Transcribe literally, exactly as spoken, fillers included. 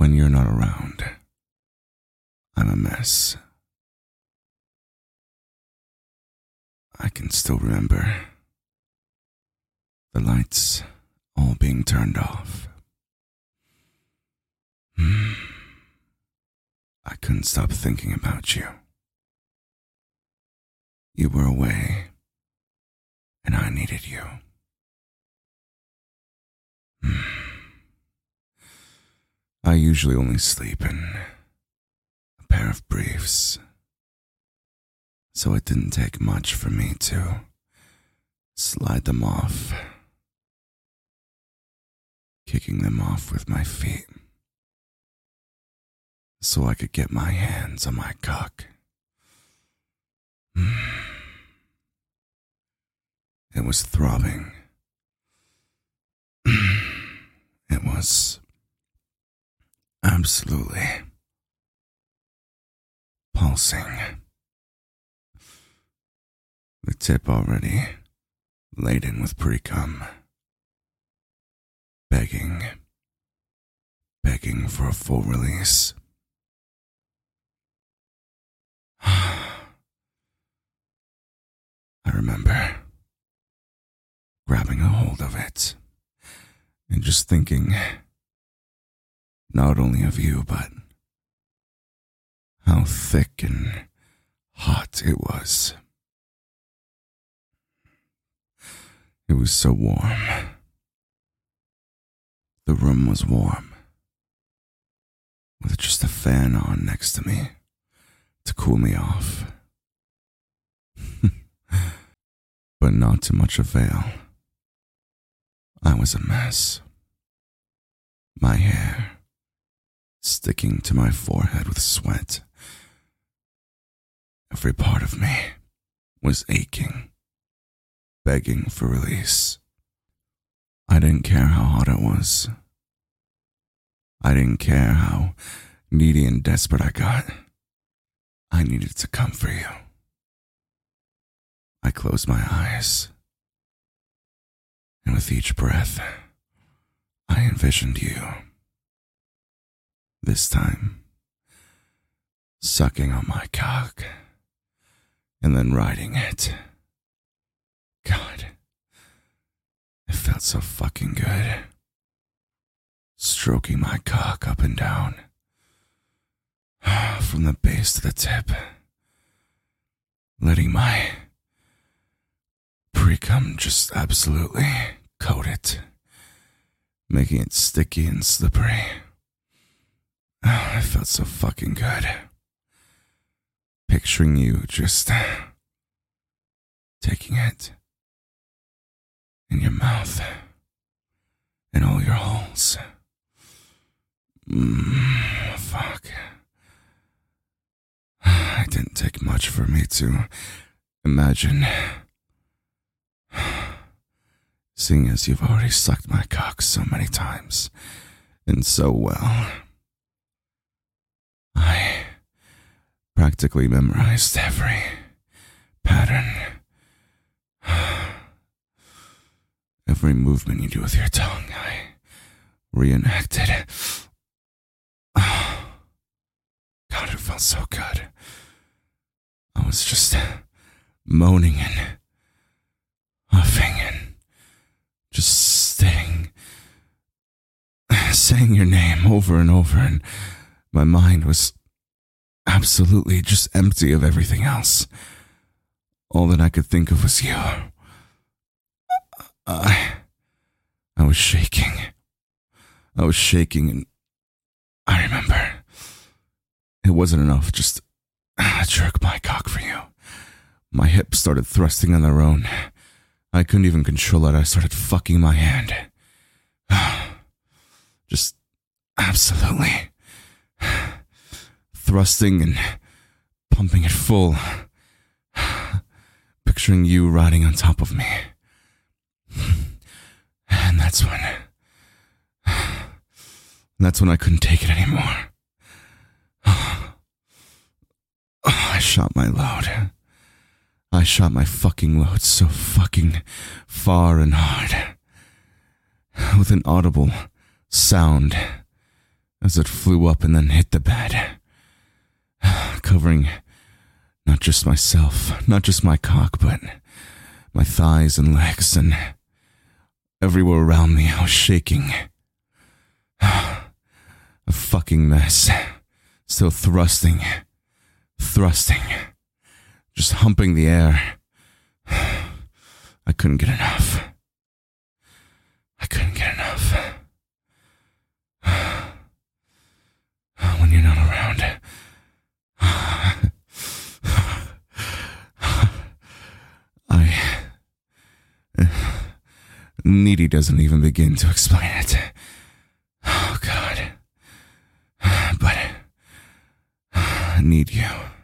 when you're not around, I'm a mess. I can still remember the lights all being turned off. Hmm. I couldn't stop thinking about you. You were away, and I needed you. Hmm. I usually only sleep in a pair of briefs, so it didn't take much for me to slide them off, kicking them off with my feet so I could get my hands on my cock. It was throbbing. It was absolutely pulsing. The tip already laden with pre-cum. Begging, begging for a full release. I remember grabbing a hold of it and just thinking not only of you, but how thick and hot it was. It was so warm. The room was warm, with just a fan on next to me to cool me off. But not to much avail. I was a mess. My hair sticking to my forehead with sweat. Every part of me was aching, begging for release. I didn't care how hot it was. I didn't care how needy and desperate I got. I needed to come for you. I closed my eyes, and with each breath, I envisioned you. This time, sucking on my cock, and then riding it. God, it felt so fucking good. Stroking my cock up and down, from the base to the tip, letting my pre-cum just absolutely coat it, making it sticky and slippery. Oh, it felt so fucking good. Picturing you just taking it in your mouth and all your holes. Mmm, fuck. It didn't take much for me to imagine, seeing as you've already sucked my cock so many times and so well. I practically memorized every pattern, every movement you do with your tongue. I reenacted. Oh, God, it felt so good. I was just moaning and huffing and just staying, saying your name over and over, and my mind was absolutely just empty of everything else. All that I could think of was you. I, I was shaking. I was shaking, and I remember it wasn't enough just to jerk my cock for you. My hips started thrusting on their own. I couldn't even control it. I started fucking my hand. Just absolutely thrusting and pumping it full. Picturing you riding on top of me. And that's when... That's when I couldn't take it anymore. I shot my load. I shot my fucking load so fucking far and hard. With an audible sound as it flew up and then hit the bed, covering not just myself, not just my cock, but my thighs and legs, and everywhere around me I was shaking. A fucking mess. Still thrusting, thrusting, just humping the air. I couldn't get enough. I couldn't get enough. When you're not around, I... Needy doesn't even begin to explain it. Oh, God. But I need you.